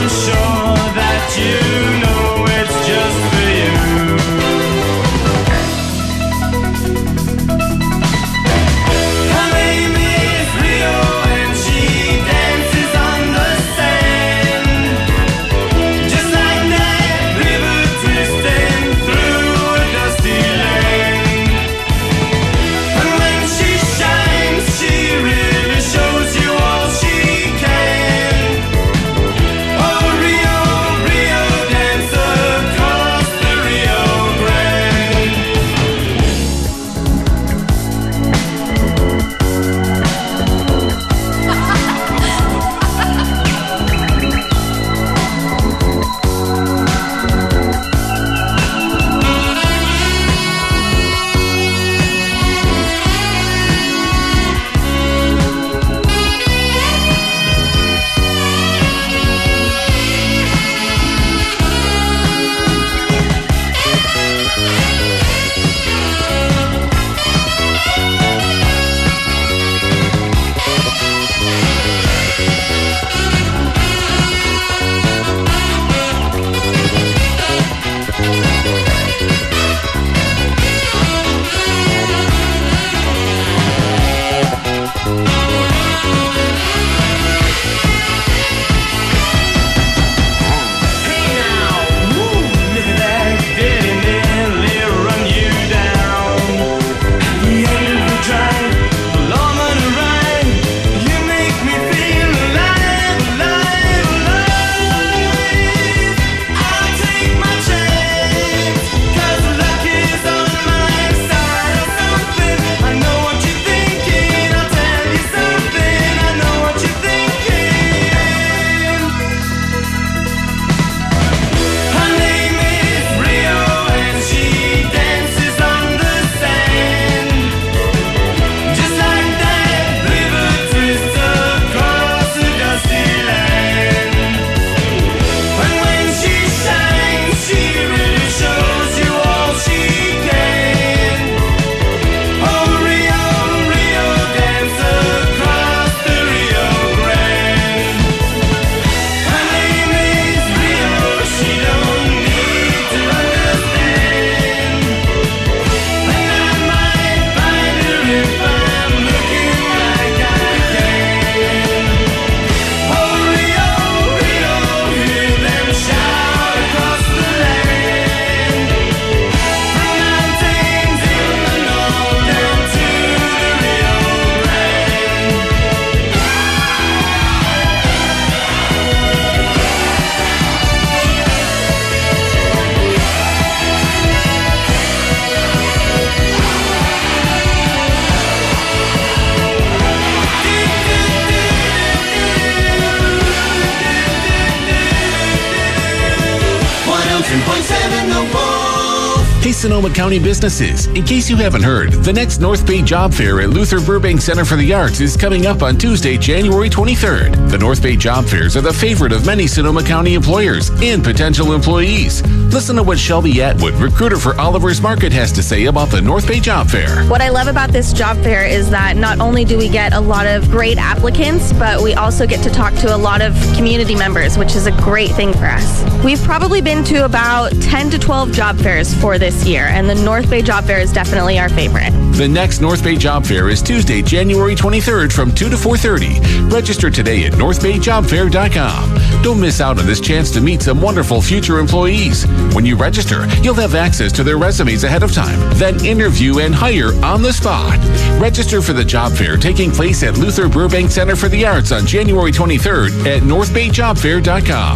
Hey, Sonoma County businesses, in case you haven't heard, the next North Bay Job Fair at Luther Burbank Center for the Arts is coming up on Tuesday, January 23rd. The North Bay Job Fairs are the favorite of many Sonoma County employers and potential employees. Listen to what Shelby Atwood, recruiter for Oliver's Market, has to say about the North Bay Job Fair. What I love about this job fair is that not only do we get a lot of great applicants, but we also get to talk to a lot of community members, which is a great thing for us. We've probably been to about 10 to 12 job fairs for this year, and the North Bay Job Fair is definitely our favorite. The next North Bay Job Fair is Tuesday, January 23rd from 2 to 4:30. Register today at northbayjobfair.com. Don't miss out on this chance to meet some wonderful future employees. When you register, you'll have access to their resumes ahead of time, then interview and hire on the spot. Register for the job fair taking place at Luther Burbank Center for the Arts on January 23rd at northbayjobfair.com.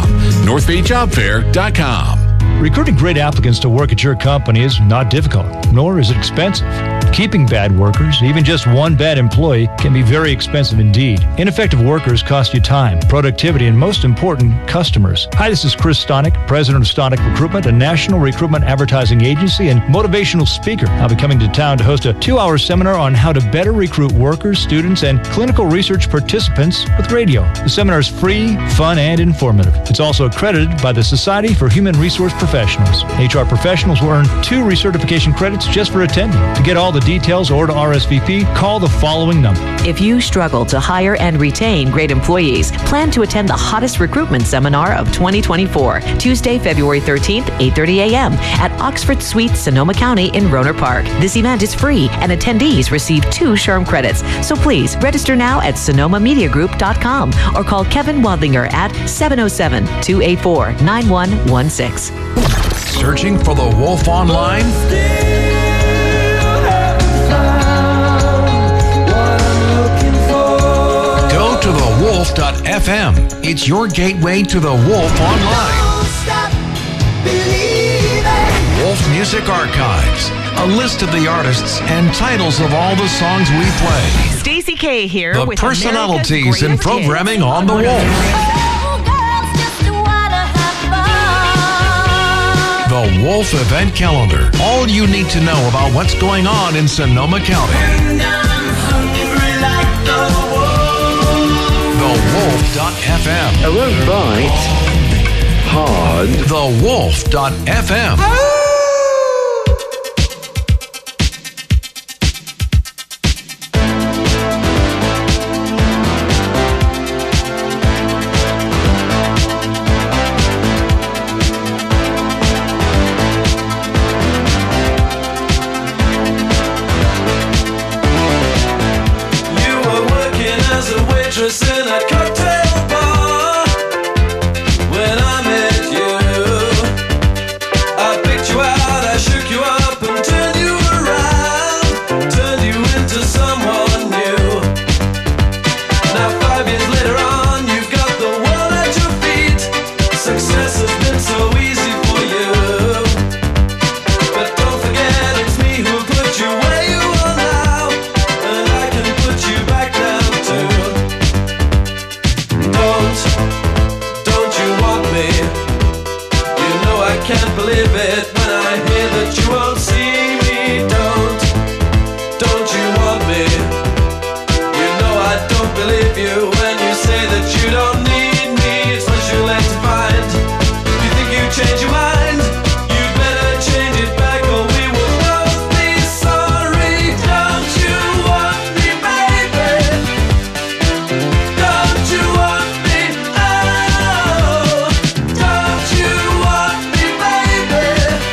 northbayjobfair.com. Recruiting great applicants to work at your company is not difficult, nor is it expensive. Keeping bad workers, even just one bad employee, can be very expensive indeed. Ineffective workers cost you time, productivity, and most important, customers. Hi, this is Chris Stonick, president of Stonick Recruitment, a national recruitment advertising agency and motivational speaker. I'll be coming to town to host a 2-hour seminar on how to better recruit workers, students, and clinical research participants with radio. The seminar is free, fun, and informative. It's also accredited by the Society for Human Resource Professionals. HR professionals will earn 2 recertification credits just for attending. To get all the the details or to RSVP, call the following number. If you struggle to hire and retain great employees, plan to attend the hottest recruitment seminar of 2024, Tuesday, February 13th, 8:30 a.m. at Oxford Suite, Sonoma County in Rohnert Park. This event is free and attendees receive 2 SHRM credits. So please register now at sonomamediagroup.com or call Kevin Wadlinger at 707-284-9116. Searching for the Wolf online? Go to thewolf.fm. It's your gateway to the Wolf online. Wolf Music Archives. A list of the artists and titles of all the songs we play. Stacey K here the with personalities and programming on the Wolf. The Wolf Event Calendar. All you need to know about what's going on in Sonoma County. TheWolf.fm. I won't bite hard. TheWolf.fm. In a cocktail bar when I met you, I picked you out, I shook you up and turned you around, turned you into someone new. Now 5 years later on, you've got the world at your feet. Success has been so easy for you, but don't forget it's me who put you where you are now, and I can put you back down too. Don't you want me? You know I can't believe it when I hear that you won't see me. Don't you want me? You know I don't believe you when you say that you don't need me. It's what you're led to find. You think you change your mind? You'd better change it back or we will both be sorry. Don't you want me, baby? Don't you want me? Don't you want me, baby?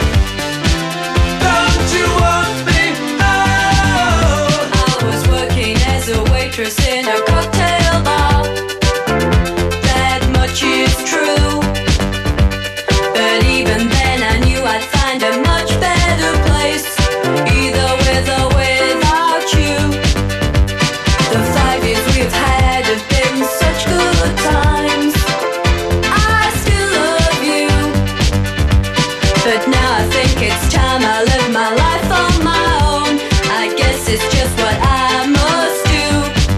Don't you want me? I was working as a waitress in a cocktail bar. That much is true. But even then I knew I'd find a much better place, either with or without you. The 5 years we've had have been such good times. I still love you, but now I think it's time I live my life on my own. I guess it's just what I must do.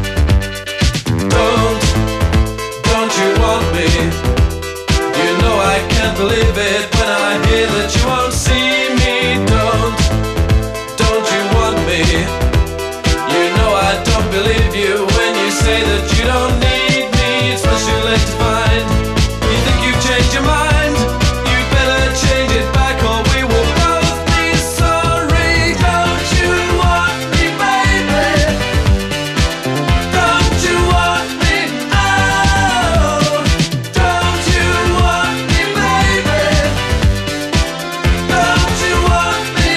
Don't you want me? You know I can't believe it when I hear that you won't see me. Don't you want me? You know I don't believe you when you say that you don't need me. It's what you're led to find. You think you've changed your mind? You'd better change it back or we will both be sorry. Don't you want me, baby? Don't you want me? Don't you want me, baby? Don't you want me?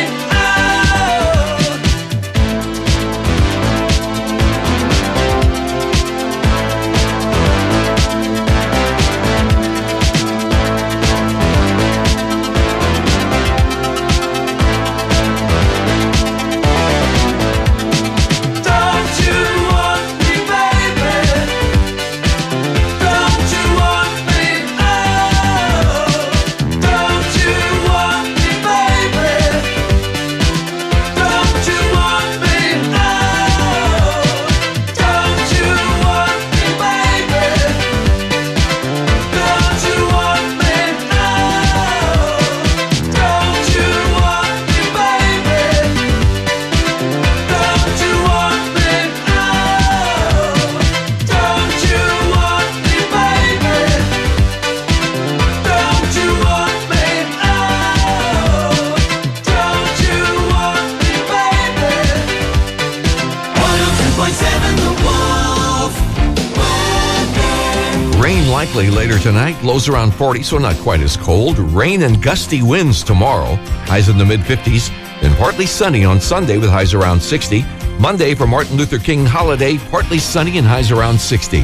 likely later tonight. Lows around 40, so not quite as cold. Rain and gusty winds tomorrow. Highs in the mid-50s. Then partly sunny on Sunday with highs around 60. Monday for Martin Luther King holiday, partly sunny and highs around 60.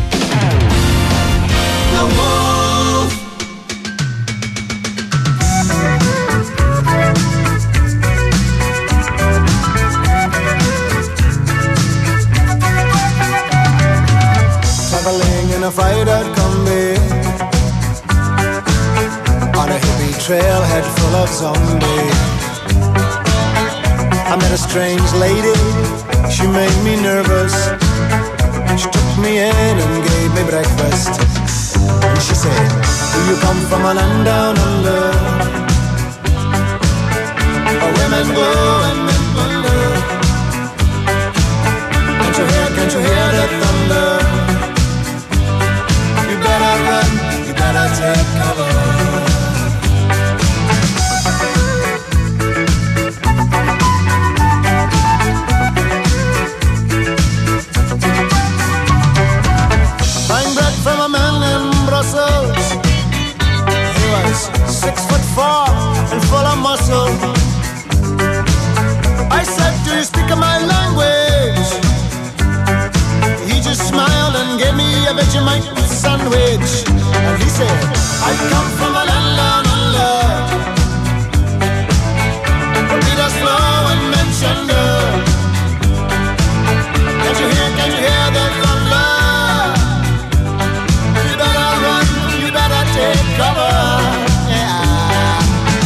Traveling in a fried-out Kombi on a hippie trailhead full of zombies. I met a strange lady, she made me nervous. She took me in and gave me breakfast. And she said, do you come from a land down under, where women go and men wonder? Can't you hear the thunder? You better run, you better take cover. From a man in Brussels, he was 6'4" and full of muscle. I said, do you speak my language? He just smiled and gave me a Vegemite sandwich. And he said, I come from a land down under, where Peter's flow and Manchester. Can't you hear the thunder? Take cover, yeah.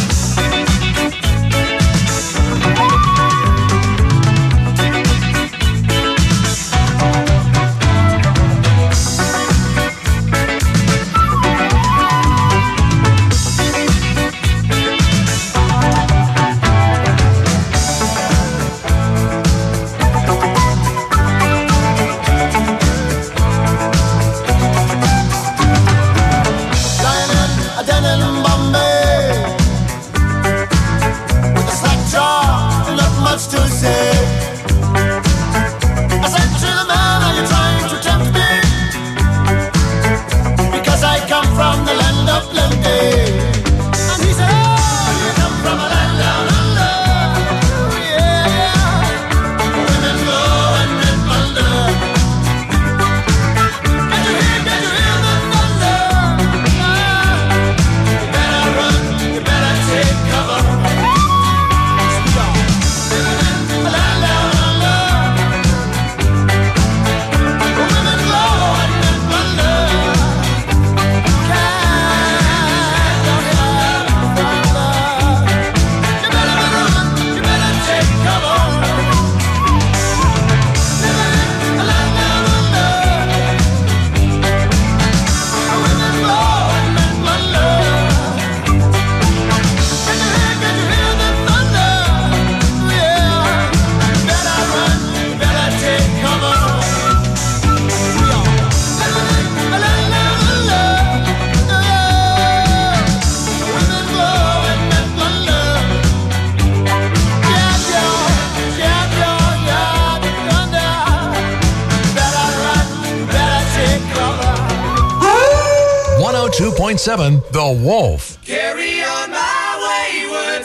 The Wolf. Carry on my wayward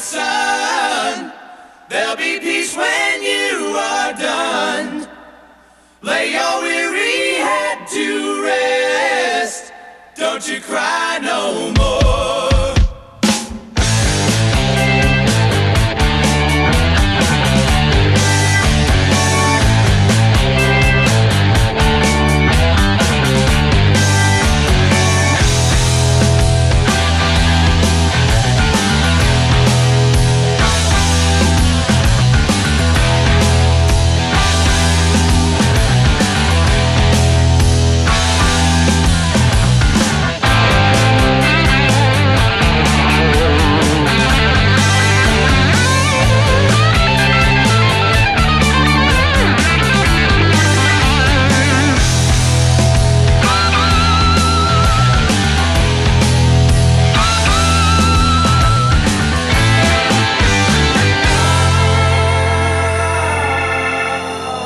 son. There'll be peace when you are done. Lay your weary head to rest. Don't you cry no more.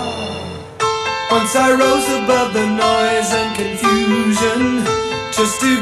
Once I rose above the noise and confusion, just to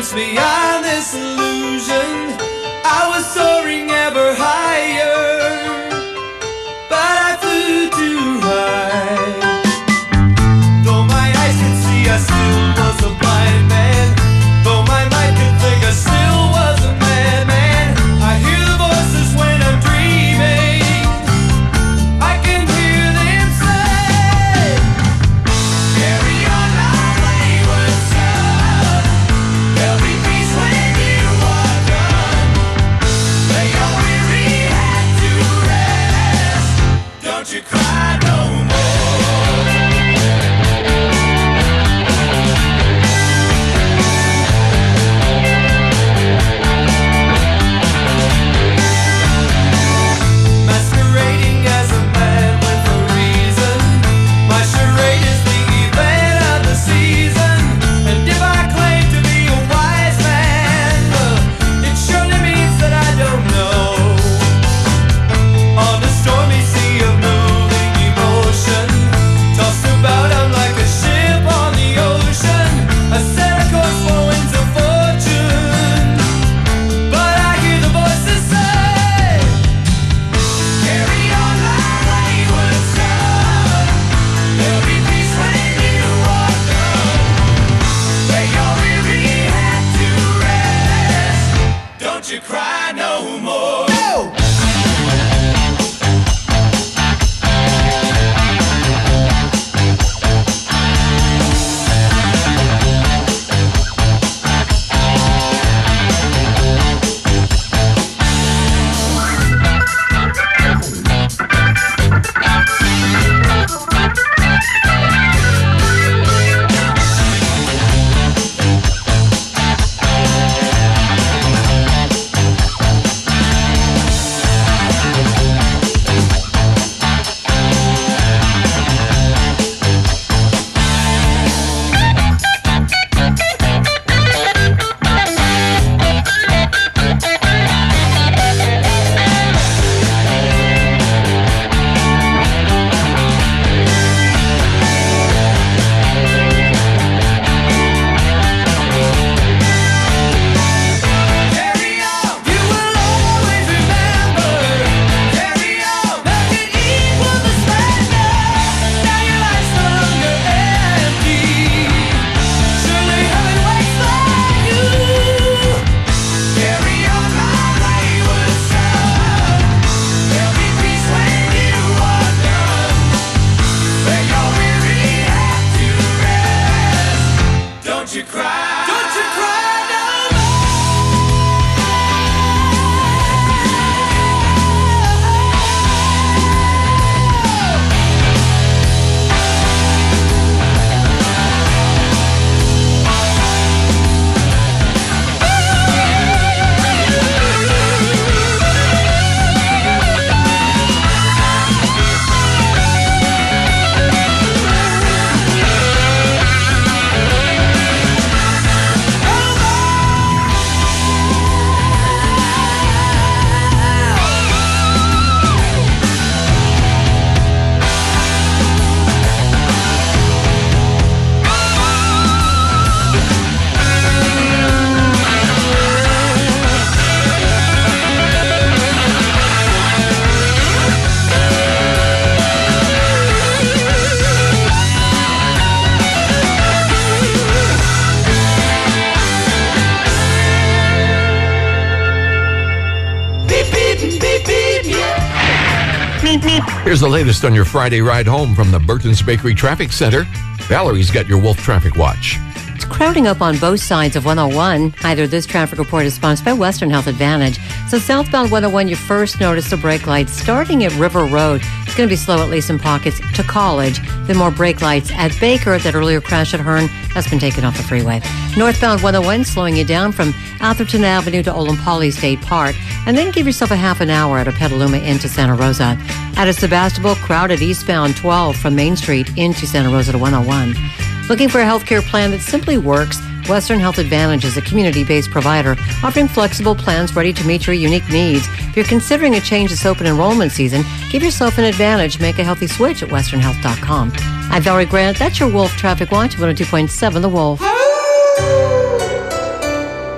distance beyond this illusion. I was soaring ever higher, but I flew too high. Though my eyes could see, I still was a blind man. Though my mind could think, I still was a madman. I hear the voices when I'm dreaming. I can hear them say, carry on my wayward son. There'll be peace when you are done. Lay your weary head to rest. Don't you cry no more. Masquerading as a man with a reason. My charade is the event of the season. And if I claim to be a wise man, it surely means that I don't know. On the stormy sea of moving emotion, tossed about I'm like a ship on the ocean. I set a course for winds of fortune, but I hear the voices say, carry on my wayward son. There'll be peace when you are done. Lay your weary head to rest. Don't you cry no more. No! Carry on, you will always remember. Carry on, make it equal the splendor. Now your life's no longer empty. Surely heaven waits for you. Carry on, my wayward son. There'll be peace when you are done. Lay your weary head to rest. Don't you cry. Don't you cry no Here's the latest on your Friday ride home from the Burton's Bakery Traffic Center. Valerie's got your Wolf Traffic Watch. It's crowding up on both sides of 101. Either this traffic report is sponsored by Western Health Advantage. So southbound 101, you first notice the brake lights starting at River Road. It's going to be slow, at least in pockets, to College. Then more brake lights at Baker. That earlier crash at Hearn has been taken off the freeway. Northbound 101, slowing you down from Atherton Avenue to Olampali State Park. And then give yourself a half an hour out of Petaluma into Santa Rosa. At a Sebastopol, crowded eastbound 12 from Main Street into Santa Rosa to 101. Looking for a healthcare plan that simply works? Western Health Advantage is a community-based provider offering flexible plans ready to meet your unique needs. If you're considering a change this open enrollment season, give yourself an advantage. Make a healthy switch at westernhealth.com. I'm Valerie Grant. That's your Wolf Traffic Watch, 102.7 The Wolf.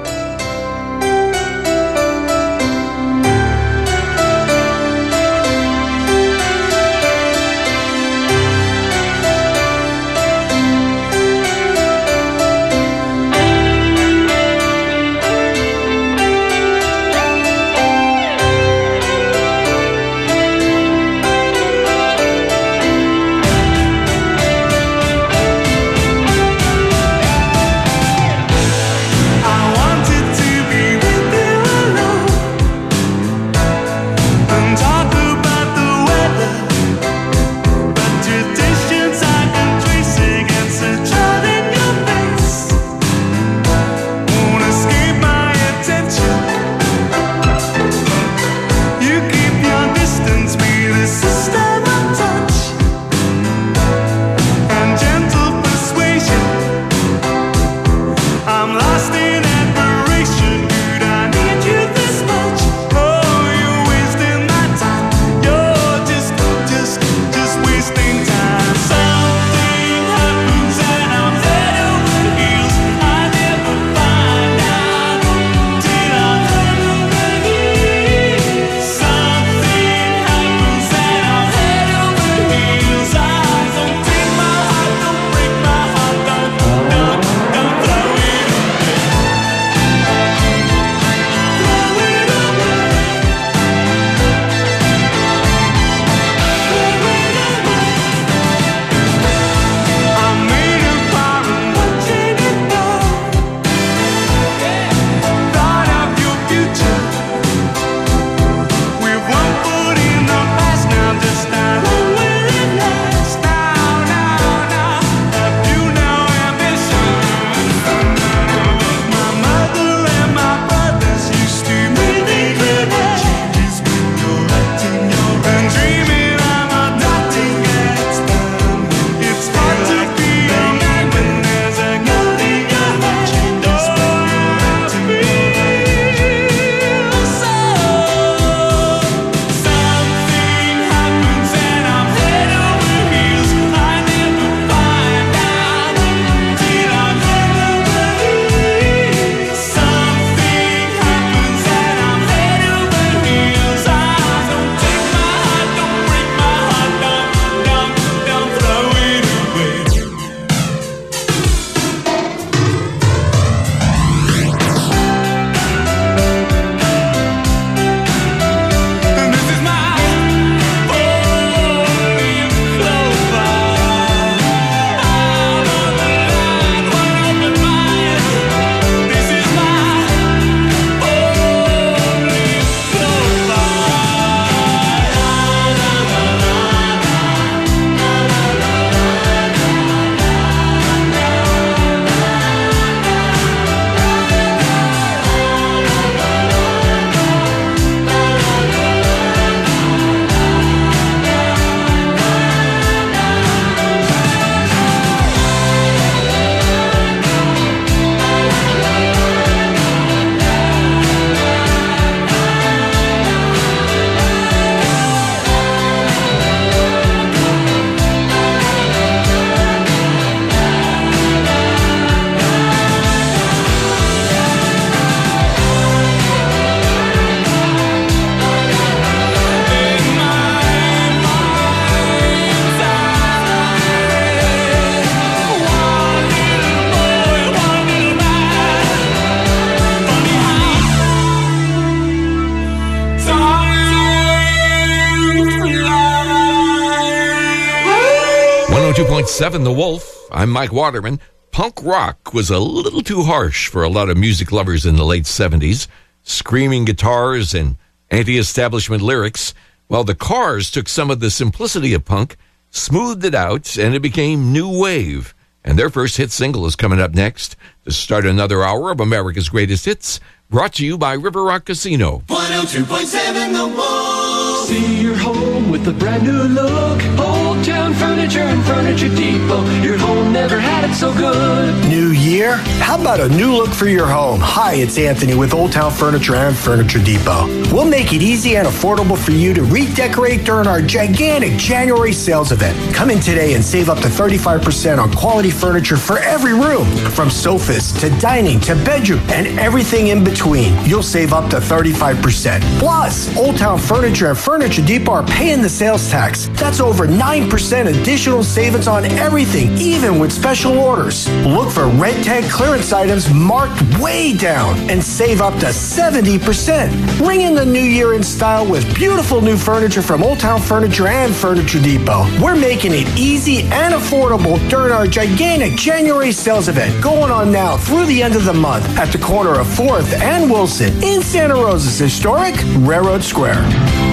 102.7 The Wolf. I'm Mike Waterman. Punk rock was a little too harsh for a lot of music lovers in the late 70s. Screaming guitars and anti-establishment lyrics. Well, the Cars took some of the simplicity of punk, smoothed it out, and it became new wave. And their first hit single is coming up next to start another hour of America's Greatest Hits, brought to you by River Rock Casino. 102.7 The Wolf. See your home with a brand new look. Old Town Furniture and Furniture Depot. Your home never had it so good. New year? How about a new look for your home? Hi, it's Anthony with Old Town Furniture and Furniture Depot. We'll make it easy and affordable for you to redecorate during our gigantic January sales event. Come in today and save up to 35% on quality furniture for every room. From sofas to dining to bedroom and everything in between. You'll save up to 35%. Plus, Old Town Furniture and Furniture Depot are paying the sales tax. That's over 9% additional savings on everything, even with special orders. Look for red tag clearance items marked way down and save up to 70%. Ring in the new year in style with beautiful new furniture from Old Town Furniture and Furniture Depot. We're making it easy and affordable during our gigantic January sales event going on now through the end of the month at the corner of 4th and Wilson in Santa Rosa's historic Railroad Square.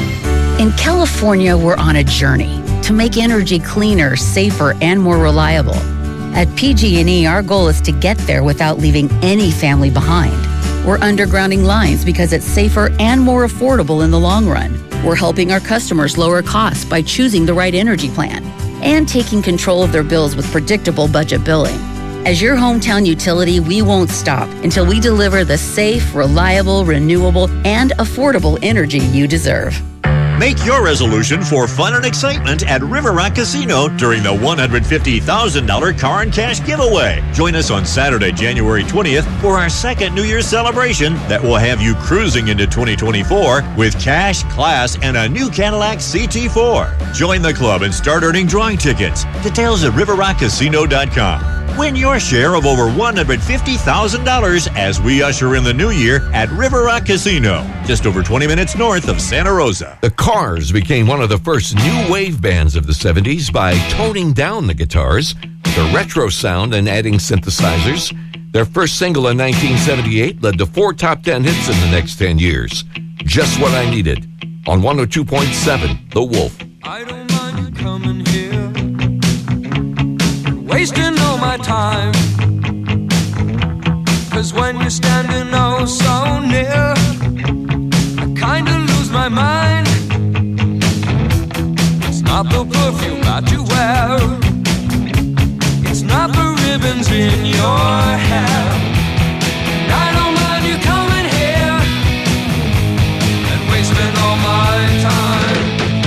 In California, we're on a journey to make energy cleaner, safer, and more reliable. At PG&E, our goal is to get there without leaving any family behind. We're undergrounding lines because it's safer and more affordable in the long run. We're helping our customers lower costs by choosing the right energy plan and taking control of their bills with predictable budget billing. As your hometown utility, we won't stop until we deliver the safe, reliable, renewable, and affordable energy you deserve. Make your resolution for fun and excitement at River Rock Casino during the $150,000 car and cash giveaway. Join us on Saturday, January 20th for our second New Year's celebration that will have you cruising into 2024 with cash, class, and a new Cadillac CT4. Join the club and start earning drawing tickets. Details at riverrockcasino.com. Win your share of over $150,000 as we usher in the new year at River Rock Casino, just over 20 minutes north of Santa Rosa. The Cars became one of the first new wave bands of the 70s by toning down the guitars, the retro sound, and adding synthesizers. Their first single in 1978 led to 4 top 10 hits in the next 10 years. Just What I Needed on 102.7 The Wolf. I don't mind you coming here, wasting all my time. 'Cause when you're standing oh so near, I kinda lose my mind. It's not the perfume that you wear, it's not the ribbons in your hair. And I don't mind you coming here and wasting all my time.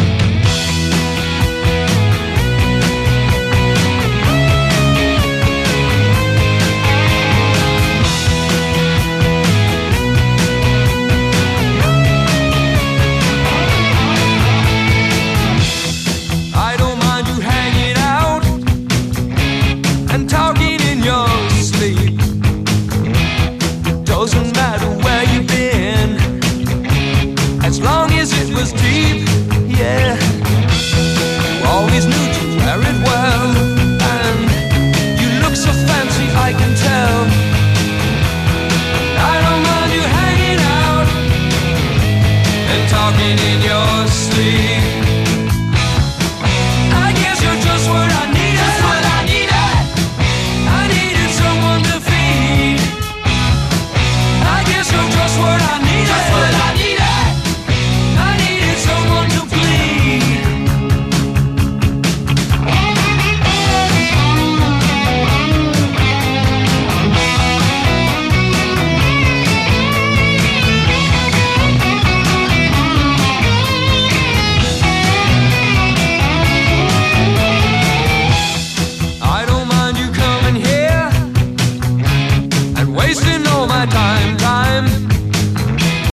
Deep, yeah. You always knew to wear it well, and you look so fancy, I can tell. I don't mind you hanging out and talking in your sleep.